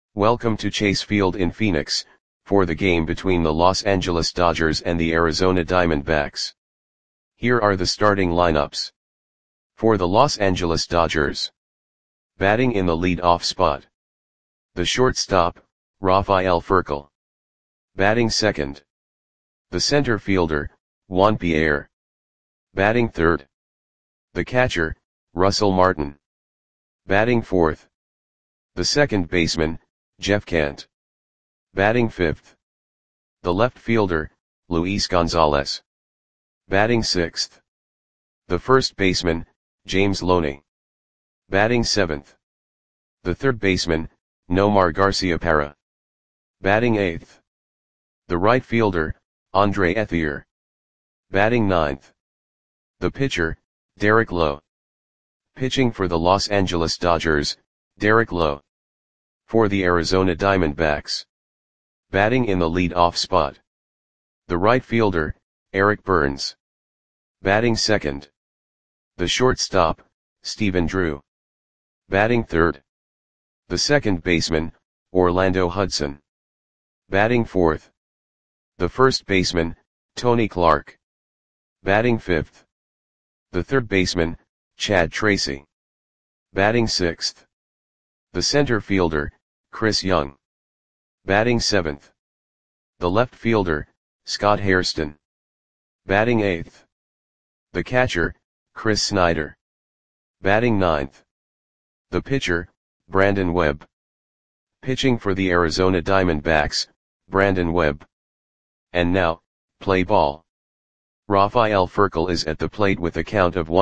Welcome to Chase Field in Phoenix, for the game between the Los Angeles Dodgers and the Arizona Diamondbacks. Here are the starting lineups. For the Los Angeles Dodgers. Batting in the lead-off spot. The shortstop, Rafael Furcal. Batting second. The center fielder, Juan Pierre. Batting third. The catcher, Russell Martin. Batting fourth. The second baseman, Jeff Kent. Batting fifth. The left fielder, Luis Gonzalez. Batting sixth. The first baseman, James Loney. Batting seventh. The third baseman, Nomar Garciaparra. Batting eighth. The right fielder, Andre Ethier. Batting ninth. The pitcher, Derek Lowe. Pitching for the Los Angeles Dodgers, Derek Lowe. For the Arizona Diamondbacks. Batting in the lead-off spot. The right fielder, Eric Burns. Batting second. The shortstop, Stephen Drew. Batting third. The second baseman, Orlando Hudson. Batting fourth. The first baseman, Tony Clark. Batting fifth. The third baseman, Chad Tracy. Batting sixth. The center fielder, Chris Young. Batting seventh. The left fielder, Scott Hairston. Batting eighth. The catcher, Chris Snyder. Batting ninth. The pitcher, Brandon Webb. Pitching for the Arizona Diamondbacks, Brandon Webb. And now, play ball. Rafael Furcal is at the plate with a count of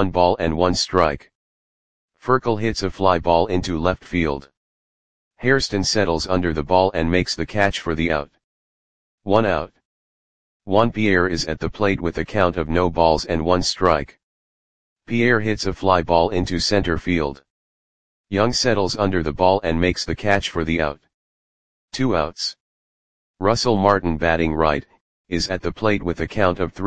1-1 Furcal hits a fly ball into left field. Hairston settles under the ball and makes the catch for the out. 1 out. Juan Pierre is at the plate with a count of 0-1. Pierre hits a fly ball into center field. Young settles under the ball and makes the catch for the out. 2 outs. Russell Martin, batting right, is at the plate with a count of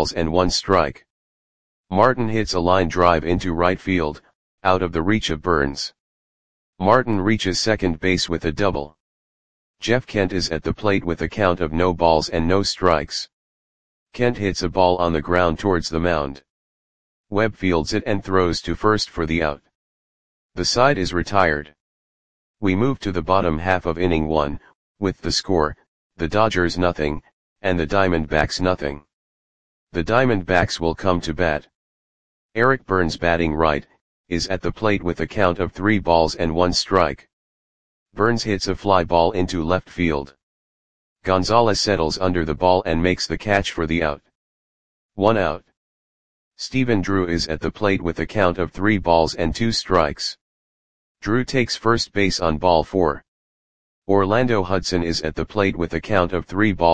3-1. Martin hits a line drive into right field, out of the reach of Burns. Martin reaches second base with a double. Jeff Kent is at the plate with a count of 0-0. Kent hits a ball on the ground towards the mound. Webb fields it and throws to first for the out. The side is retired. We move to the bottom half of inning 1, with the score, the Dodgers 0, and the Diamondbacks 0. The Diamondbacks will come to bat. Eric Burns, batting right, is at the plate with a count of 3-1. Burns hits a fly ball into left field. Gonzalez settles under the ball and makes the catch for the out. 1 out. Stephen Drew is at the plate with a count of 3-2. Drew takes first base on ball 4. Orlando Hudson is at the plate with a count of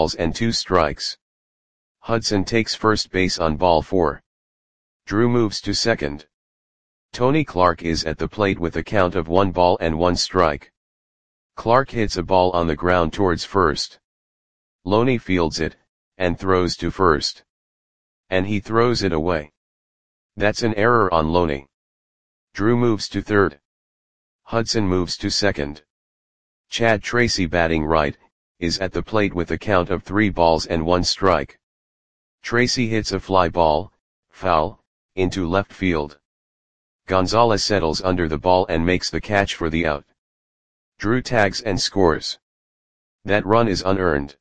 3-2. Hudson takes first base on ball 4. Drew moves to second. Tony Clark is at the plate with a count of 1-1. Clark hits a ball on the ground towards first. Loney fields it, and throws to first. And he throws it away. That's an error on Loney. Drew moves to third. Hudson moves to second. Chad Tracy, batting right, is at the plate with a count of 3-1. Tracy hits a fly ball, foul, into left field. Gonzalez settles under the ball and makes the catch for the out. Drew tags and scores. That run is unearned.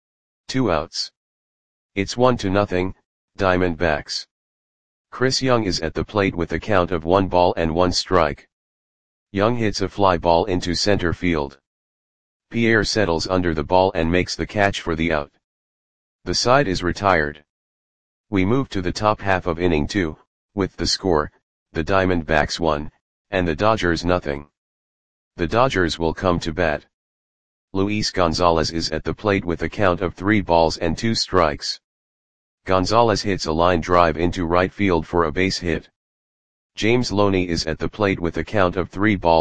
2 outs. It's 1-0, Diamondbacks. Chris Young is at the plate with a count of 1-1. Young hits a fly ball into center field. Pierre settles under the ball and makes the catch for the out. The side is retired. We move to the top half of inning 2, with the score, the Diamondbacks 1, and the Dodgers 0. The Dodgers will come to bat. Luis Gonzalez is at the plate with a count of 3-2. Gonzalez hits a line drive into right field for a base hit. James Loney is at the plate with a count of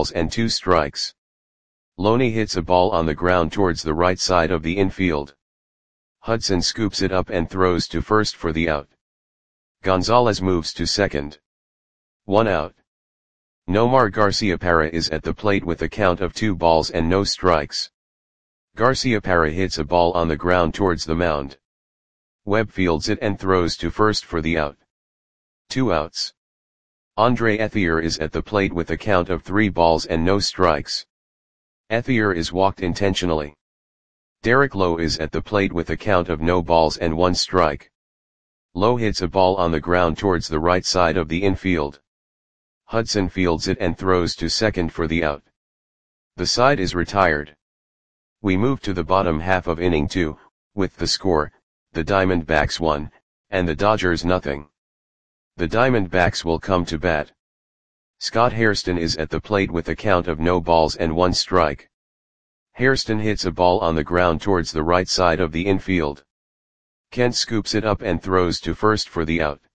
3-2. Loney hits a ball on the ground towards the right side of the infield. Hudson scoops it up and throws to first for the out. Gonzalez moves to second. 1 out. Nomar Garciaparra is at the plate with a count of 2 balls and no strikes. Garciaparra hits a ball on the ground towards the mound. Webb fields it and throws to first for the out. 2 outs. Andre Ethier is at the plate with a count of 3 balls and no strikes. Ethier is walked intentionally. Derek Lowe is at the plate with a count of no balls and 1 strike. Lowe hits a ball on the ground towards the right side of the infield. Hudson fields it and throws to second for the out. The side is retired. We move to the bottom half of inning 2, with the score, the Diamondbacks 1, and the Dodgers nothing. The Diamondbacks will come to bat. Scott Hairston is at the plate with a count of no balls and 1 strike. Hairston hits a ball on the ground towards the right side of the infield. Kent scoops it up and throws to first for the out.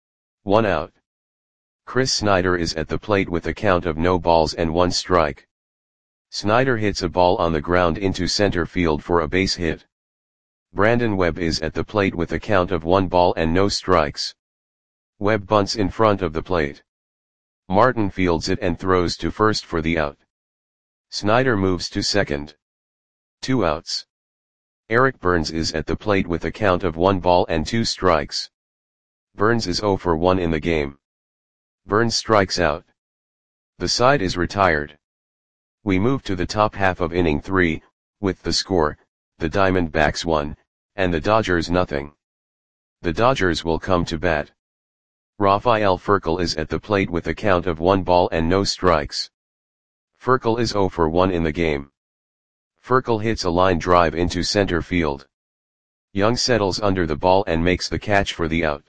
1 out. Chris Snyder is at the plate with a count of no balls and 1 strike. Snyder hits a ball on the ground into center field for a base hit. Brandon Webb is at the plate with a count of 1 ball and no strikes. Webb bunts in front of the plate. Martin fields it and throws to first for the out. Snyder moves to second. 2 outs. Eric Burns is at the plate with a count of 1 ball and 2 strikes. Burns is 0 for 1 in the game. Burns strikes out. The side is retired. We move to the top half of inning 3, with the score, the Diamondbacks 1, and the Dodgers nothing. The Dodgers will come to bat. Rafael Furcal is at the plate with a count of 1 ball and no strikes. Furcal is 0 for 1 in the game. Furcal hits a line drive into center field. Young settles under the ball and makes the catch for the out.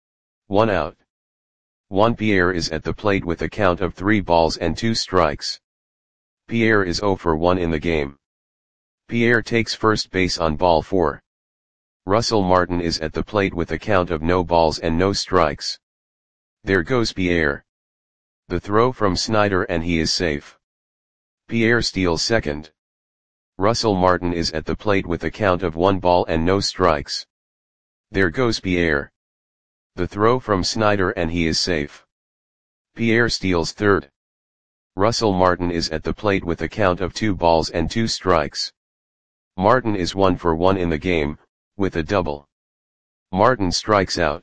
1 out. Juan Pierre is at the plate with a count of 3 balls and 2 strikes. Pierre is 0 for 1 in the game. Pierre takes first base on ball 4. Russell Martin is at the plate with a count of no balls and no strikes. There goes Pierre. The throw from Snyder and he is safe. Pierre steals second. Russell Martin is at the plate with a count of 1 ball and no strikes. There goes Pierre. The throw from Snyder and he is safe. Pierre steals third. Russell Martin is at the plate with a count of 2 balls and 2 strikes. Martin is 1 for 1 in the game, with a double. Martin strikes out.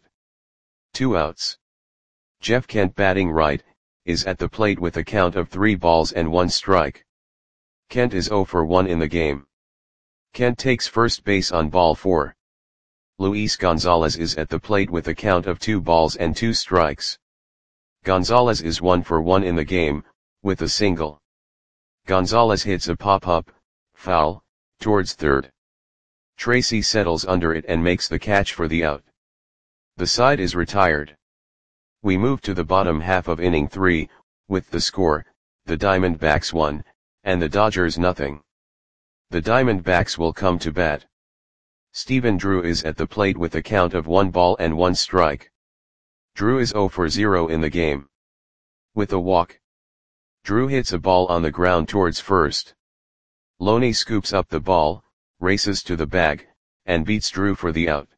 2 outs. Jeff Kent, batting right, is at the plate with a count of 3 balls and 1 strike. Kent is 0 for 1 in the game. Kent takes first base on ball 4. Luis Gonzalez is at the plate with a count of 2 balls and 2 strikes. Gonzalez is 1 for 1 in the game, with a single. Gonzalez hits a pop-up, foul, towards third. Tracy settles under it and makes the catch for the out. The side is retired. We move to the bottom half of inning 3, with the score, the Diamondbacks 1, and the Dodgers nothing. The Diamondbacks will come to bat. Stephen Drew is at the plate with a count of 1 ball and 1 strike. Drew is 0 for 0 in the game. With a walk. Drew hits a ball on the ground towards first. Loney scoops up the ball, races to the bag, and beats Drew for the out.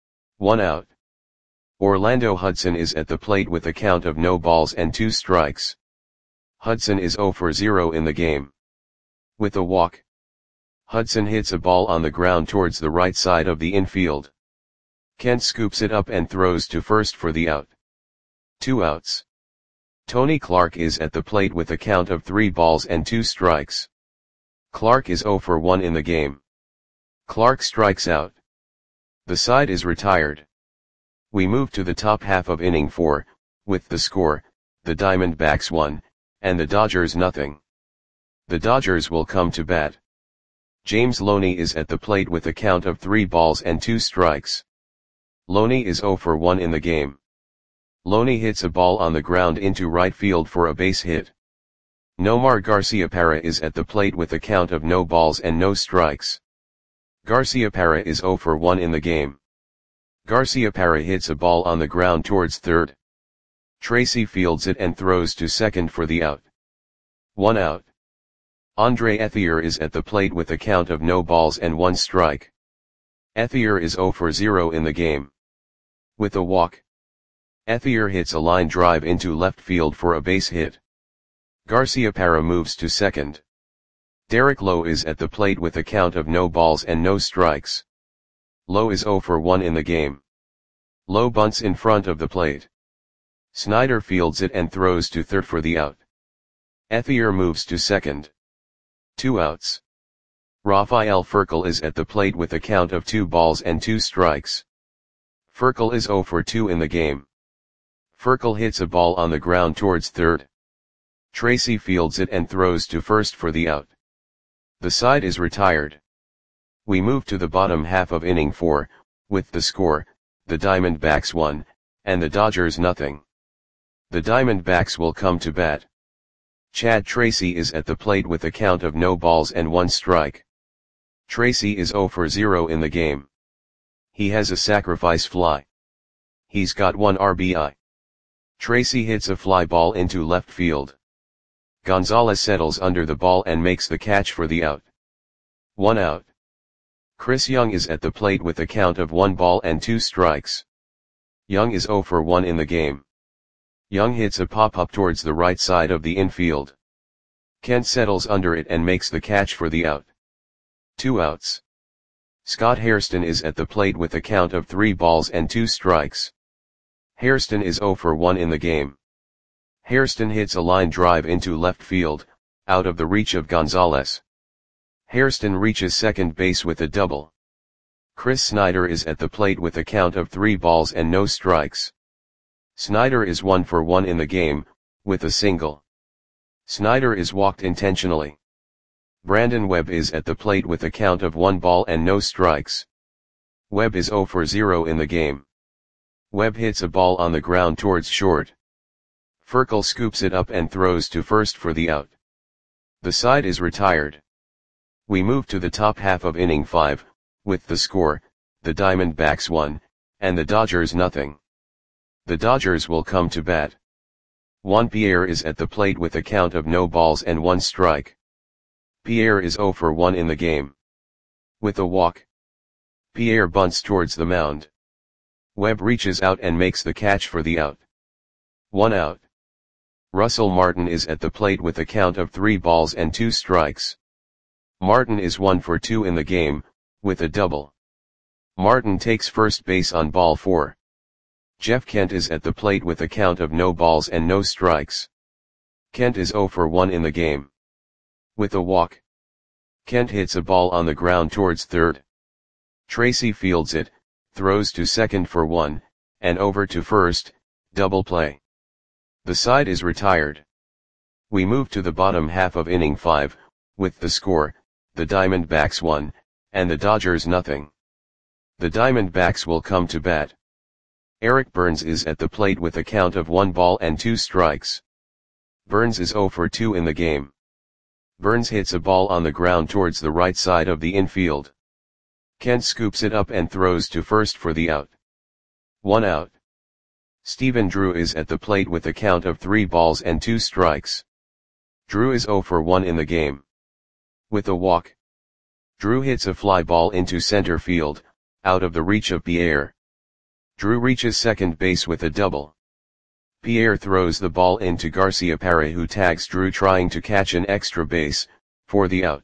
1 out. Orlando Hudson is at the plate with a count of no balls and 2 strikes. Hudson is 0 for 0 in the game. With a walk. Hudson hits a ball on the ground towards the right side of the infield. Kent scoops it up and throws to first for the out. 2 outs. Tony Clark is at the plate with a count of 3 balls and 2 strikes. Clark is 0 for 1 in the game. Clark strikes out. The side is retired. We move to the top half of inning 4, with the score, the Diamondbacks 1, and the Dodgers nothing. The Dodgers will come to bat. James Loney is at the plate with a count of 3 balls and 2 strikes. Loney is 0 for 1 in the game. Loney hits a ball on the ground into right field for a base hit. Nomar Garciaparra is at the plate with a count of no balls and no strikes. Garciaparra is 0 for 1 in the game. Garciaparra hits a ball on the ground towards third. Tracy fields it and throws to second for the out. 1 out. Andre Ethier is at the plate with a count of no balls and 1 strike. Ethier is 0 for 0 in the game. With a walk. Ethier hits a line drive into left field for a base hit. Garciaparra moves to second. Derek Lowe is at the plate with a count of no balls and no strikes. Lowe is 0 for 1 in the game. Lowe bunts in front of the plate. Snyder fields it and throws to third for the out. Ethier moves to second. 2 outs. Rafael Furcal is at the plate with a count of 2 balls and 2 strikes. Furcal is 0 for 2 in the game. Furcal hits a ball on the ground towards third. Tracy fields it and throws to first for the out. The side is retired. We move to the bottom half of inning 4, with the score, the Diamondbacks 1, and the Dodgers nothing. The Diamondbacks will come to bat. Chad Tracy is at the plate with a count of no balls and 1 strike. Tracy is 0 for 0 in the game. He has a sacrifice fly. He's got 1 RBI. Tracy hits a fly ball into left field. Gonzalez settles under the ball and makes the catch for the out. 1 out. Chris Young is at the plate with a count of 1 ball and 2 strikes. Young is 0 for 1 in the game. Young hits a pop-up towards the right side of the infield. Kent settles under it and makes the catch for the out. 2 outs. Scott Hairston is at the plate with a count of 3 balls and 2 strikes. Hairston is 0 for 1 in the game. Hairston hits a line drive into left field, out of the reach of Gonzalez. Hairston reaches second base with a double. Chris Snyder is at the plate with a count of 3 balls and no strikes. Snyder is 1 for 1 in the game, with a single. Snyder is walked intentionally. Brandon Webb is at the plate with a count of 1 ball and no strikes. Webb is 0 for 0 in the game. Webb hits a ball on the ground towards short. Furcal scoops it up and throws to first for the out. The side is retired. We move to the top half of inning 5, with the score, the Diamondbacks 1, and the Dodgers nothing. The Dodgers will come to bat. Juan Pierre is at the plate with a count of no balls and 1 strike. Pierre is 0 for 1 in the game. With a walk. Pierre bunts towards the mound. Webb reaches out and makes the catch for the out. 1 out. Russell Martin is at the plate with a count of 3 balls and 2 strikes. Martin is 1 for 2 in the game, with a double. Martin takes first base on ball 4. Jeff Kent is at the plate with a count of no balls and no strikes. Kent is 0 for 1 in the game. With a walk. Kent hits a ball on the ground towards third. Tracy fields it, throws to second for 1, and over to first, double play. The side is retired. We move to the bottom half of inning 5, with the score, the Diamondbacks 1, and the Dodgers nothing. The Diamondbacks will come to bat. Eric Burns is at the plate with a count of 1 ball and 2 strikes. Burns is 0 for 2 in the game. Burns hits a ball on the ground towards the right side of the infield. Kent scoops it up and throws to first for the out. 1 out. Stephen Drew is at the plate with a count of 3 balls and 2 strikes. Drew is 0 for 1 in the game. With a walk. Drew hits a fly ball into center field, out of the reach of Pierre. Drew reaches second base with a double. Pierre throws the ball into Garciaparra, who tags Drew trying to catch an extra base, for the out.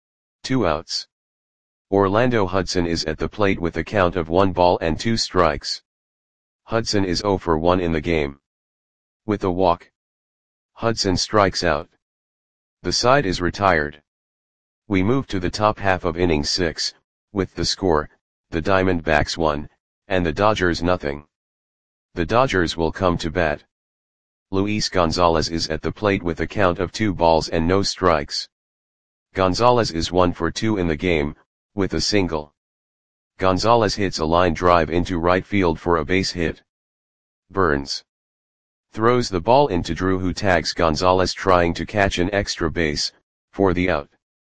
2 outs. Orlando Hudson is at the plate with a count of 1 ball and 2 strikes. Hudson is 0 for 1 in the game. With a walk. Hudson strikes out. The side is retired. We move to the top half of inning 6, with the score, the Diamondbacks 1, and the Dodgers nothing. The Dodgers will come to bat. Luis Gonzalez is at the plate with a count of 2 balls and no strikes. Gonzalez is 1 for 2 in the game, with a single. Gonzalez hits a line drive into right field for a base hit. Burns throws the ball into Drew, who tags Gonzalez trying to catch an extra base, for the out.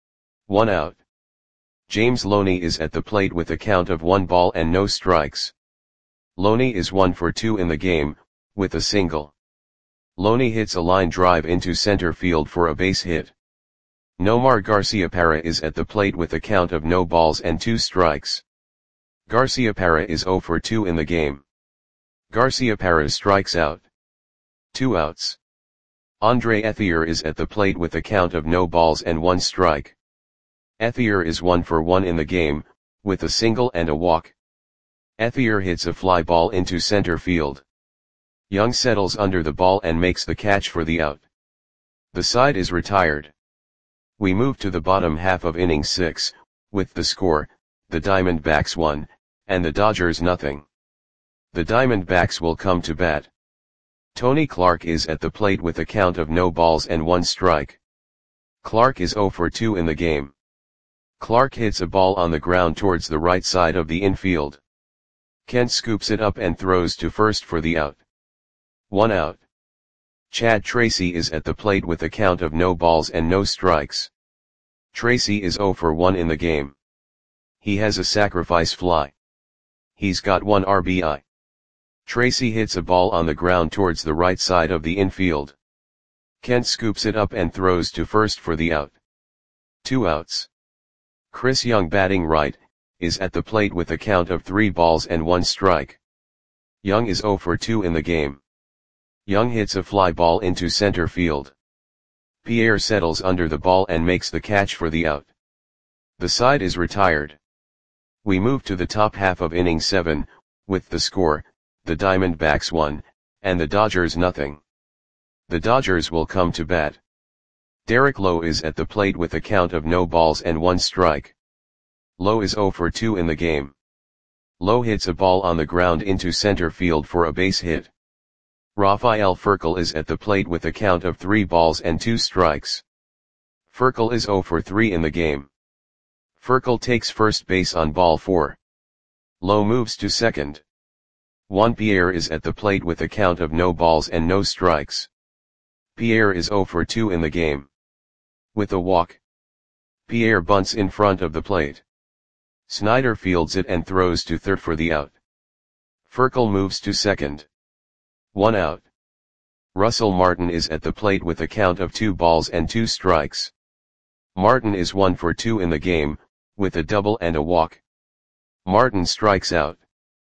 1 out. James Loney is at the plate with a count of 1 ball and no strikes. Loney is 1 for 2 in the game, with a single. Loney hits a line drive into center field for a base hit. Nomar Garciaparra is at the plate with a count of no balls and 2 strikes. Garciaparra is 0 for 2 in the game. Garciaparra strikes out. 2 outs. Andre Ethier is at the plate with a count of no balls and 1 strike. Ethier is 1 for 1 in the game, with a single and a walk. Ethier hits a fly ball into center field. Young settles under the ball and makes the catch for the out. The side is retired. We move to the bottom half of inning 6, with the score, the Diamondbacks 1, and the Dodgers nothing. The Diamondbacks will come to bat. Tony Clark is at the plate with a count of no balls and 1 strike. Clark is 0 for 2 in the game. Clark hits a ball on the ground towards the right side of the infield. Kent scoops it up and throws to first for the out. 1 out. Chad Tracy is at the plate with a count of no balls and no strikes. Tracy is 0 for 1 in the game. He has a sacrifice fly. He's got 1 RBI. Tracy hits a ball on the ground towards the right side of the infield. Kent scoops it up and throws to first for the out. 2 outs. Chris Young, batting right, is at the plate with a count of 3 balls and 1 strike. Young is 0 for 2 in the game. Young hits a fly ball into center field. Pierre settles under the ball and makes the catch for the out. The side is retired. We move to the top half of inning 7, with the score, the Diamondbacks 1, and the Dodgers nothing. The Dodgers will come to bat. Derek Lowe is at the plate with a count of no balls and 1 strike. Lowe is 0 for 2 in the game. Lowe hits a ball on the ground into center field for a base hit. Rafael Furcal is at the plate with a count of 3 balls and 2 strikes. Furcal is 0 for 3 in the game. Furcal takes first base on ball 4. Lowe moves to second. Juan Pierre is at the plate with a count of no balls and no strikes. Pierre is 0 for 2 in the game. With a walk, Pierre bunts in front of the plate. Snyder fields it and throws to third for the out. Furcal moves to second. 1 out. Russell Martin is at the plate with a count of 2 balls and 2 strikes. Martin is 1 for 2 in the game, with a double and a walk. Martin strikes out.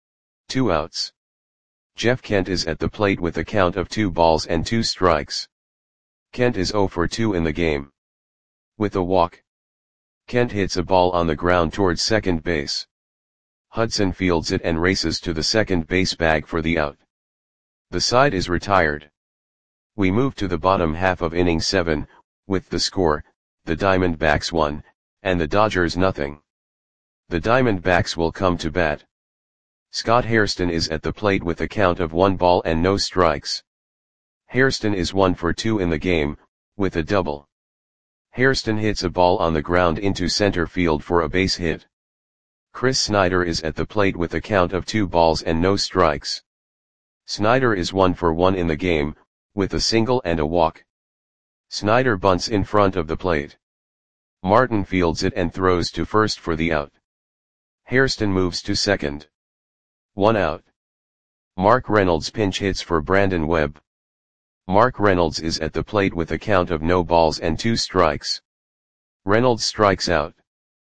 2 outs. Jeff Kent is at the plate with a count of 2 balls and 2 strikes. Kent is 0 for 2 in the game. With a walk, Kent hits a ball on the ground towards second base. Hudson fields it and races to the second base bag for the out. The side is retired. We move to the bottom half of inning 7, with the score, the Diamondbacks 1, and the Dodgers nothing. The Diamondbacks will come to bat. Scott Hairston is at the plate with a count of 1 ball and no strikes. Hairston is 1 for 2 in the game, with a double. Hairston hits a ball on the ground into center field for a base hit. Chris Snyder is at the plate with a count of 2 balls and no strikes. Snyder is 1 for 1 in the game, with a single and a walk. Snyder bunts in front of the plate. Martin fields it and throws to first for the out. Hairston moves to second. 1 out. Mark Reynolds pinch hits for Brandon Webb. Mark Reynolds is at the plate with a count of no balls and 2 strikes. Reynolds strikes out.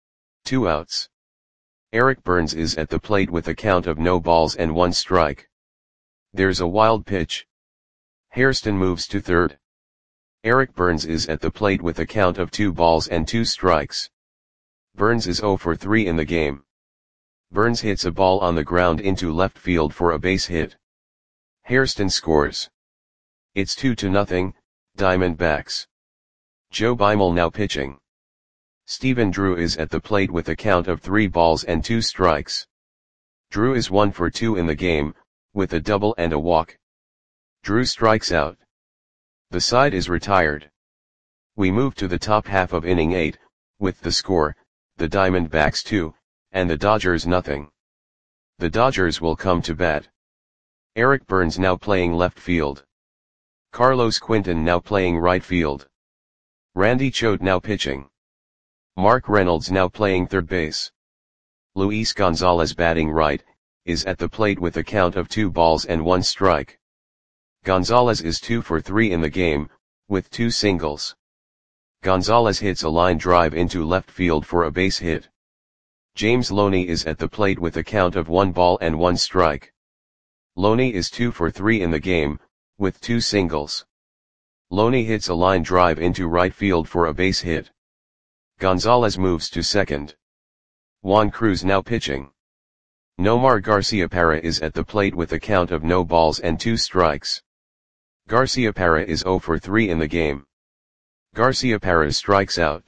2 outs. Eric Burns is at the plate with a count of no balls and 1 strike. There's a wild pitch. Hairston moves to third. Eric Burns is at the plate with a count of 2 balls and 2 strikes. Burns is 0 for 3 in the game. Burns hits a ball on the ground into left field for a base hit. Hairston scores. It's 2-0, Diamondbacks. Joe Beimel now pitching. Stephen Drew is at the plate with a count of 3 balls and 2 strikes. Drew is 1 for 2 in the game, with a double and a walk. Drew strikes out. The side is retired. We move to the top half of inning 8, with the score, the Diamondbacks 2, and the Dodgers nothing. The Dodgers will come to bat. Eric Burns now playing left field. Carlos Quinton now playing right field. Randy Choate now pitching. Mark Reynolds now playing third base. Luis Gonzalez batting right, is at the plate with a count of 2 balls and 1 strike. Gonzalez is 2 for 3 in the game, with 2 singles. Gonzalez hits a line drive into left field for a base hit. James Loney is at the plate with a count of 1 ball and 1 strike. Loney is 2 for 3 in the game, with 2 singles. Loney hits a line drive into right field for a base hit. Gonzalez moves to second. Juan Cruz now pitching. Nomar Garciaparra is at the plate with a count of no balls and 2 strikes. Garciaparra is 0 for 3 in the game. Garciaparra strikes out.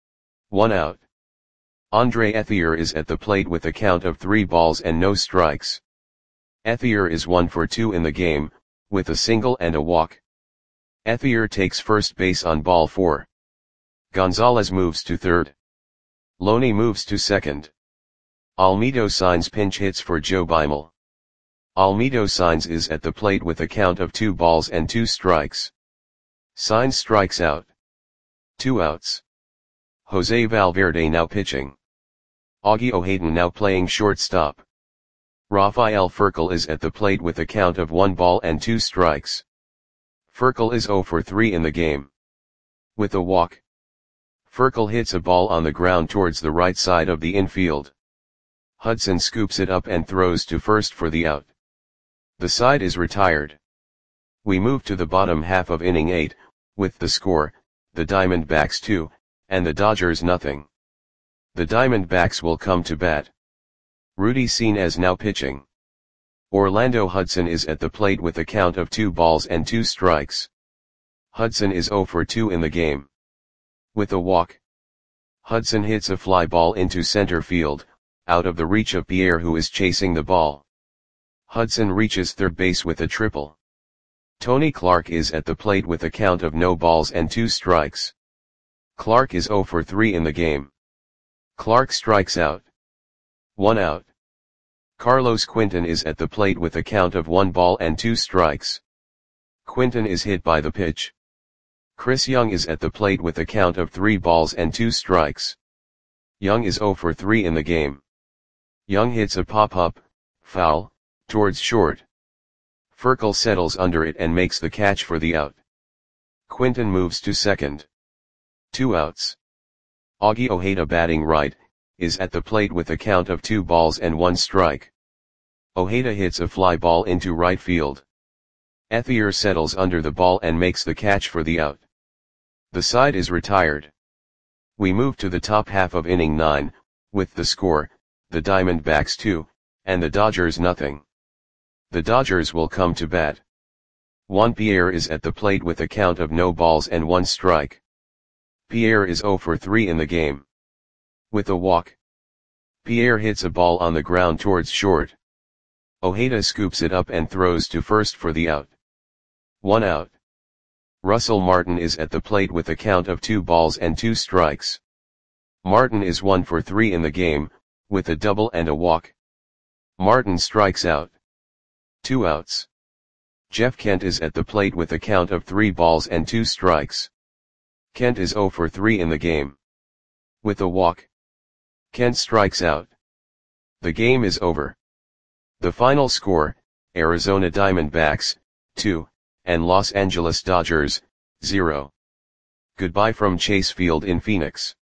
1 out. Andre Ethier is at the plate with a count of 3 balls and no strikes. Ethier is 1 for 2 in the game, with a single and a walk. Ethier takes first base on ball 4. Gonzalez moves to third. Loney moves to second. Almedo Signs pinch hits for Joe Beimel. Almedo Signs is at the plate with a count of 2 balls and 2 strikes. Signs strikes out. 2 outs. Jose Valverde now pitching. Augie O'Haden now playing shortstop. Rafael Furcal is at the plate with a count of 1 ball and 2 strikes. Furcal is 0 for 3 in the game. With a walk. Furcal hits a ball on the ground towards the right side of the infield. Hudson scoops it up and throws to first for the out. The side is retired. We move to the bottom half of inning 8, with the score, the Diamondbacks 2, and the Dodgers nothing. The Diamondbacks will come to bat. Rudy Senes now pitching. Orlando Hudson is at the plate with a count of 2 balls and 2 strikes. Hudson is 0 for 2 in the game. With a walk. Hudson hits a fly ball into center field, out of the reach of Pierre who is chasing the ball. Hudson reaches third base with a triple. Tony Clark is at the plate with a count of no balls and 2 strikes. Clark is 0 for 3 in the game. Clark strikes out. 1 out. Carlos Quinton is at the plate with a count of 1 ball and 2 strikes. Quinton is hit by the pitch. Chris Young is at the plate with a count of 3 balls and 2 strikes. Young is 0 for 3 in the game. Young hits a pop-up, foul, towards short. Furcal settles under it and makes the catch for the out. Quinton moves to second. 2 outs. Augie O'Haden batting right, is at the plate with a count of 2 balls and 1 strike. O'Haden hits a fly ball into right field. Ethier settles under the ball and makes the catch for the out. The side is retired. We move to the top half of inning 9, with the score, the Diamondbacks 2, and the Dodgers nothing. The Dodgers will come to bat. Juan Pierre is at the plate with a count of no balls and 1 strike. Pierre is 0 for 3 in the game. With a walk. Pierre hits a ball on the ground towards short. O'Haden scoops it up and throws to first for the out. 1 out. Russell Martin is at the plate with a count of 2 balls and 2 strikes. Martin is 1 for 3 in the game, with a double and a walk. Martin strikes out. 2 outs. Jeff Kent is at the plate with a count of 3 balls and 2 strikes. Kent is 0 for 3 in the game. With a walk. Kent strikes out. The game is over. The final score, Arizona Diamondbacks, 2, and Los Angeles Dodgers, 0. Goodbye from Chase Field in Phoenix.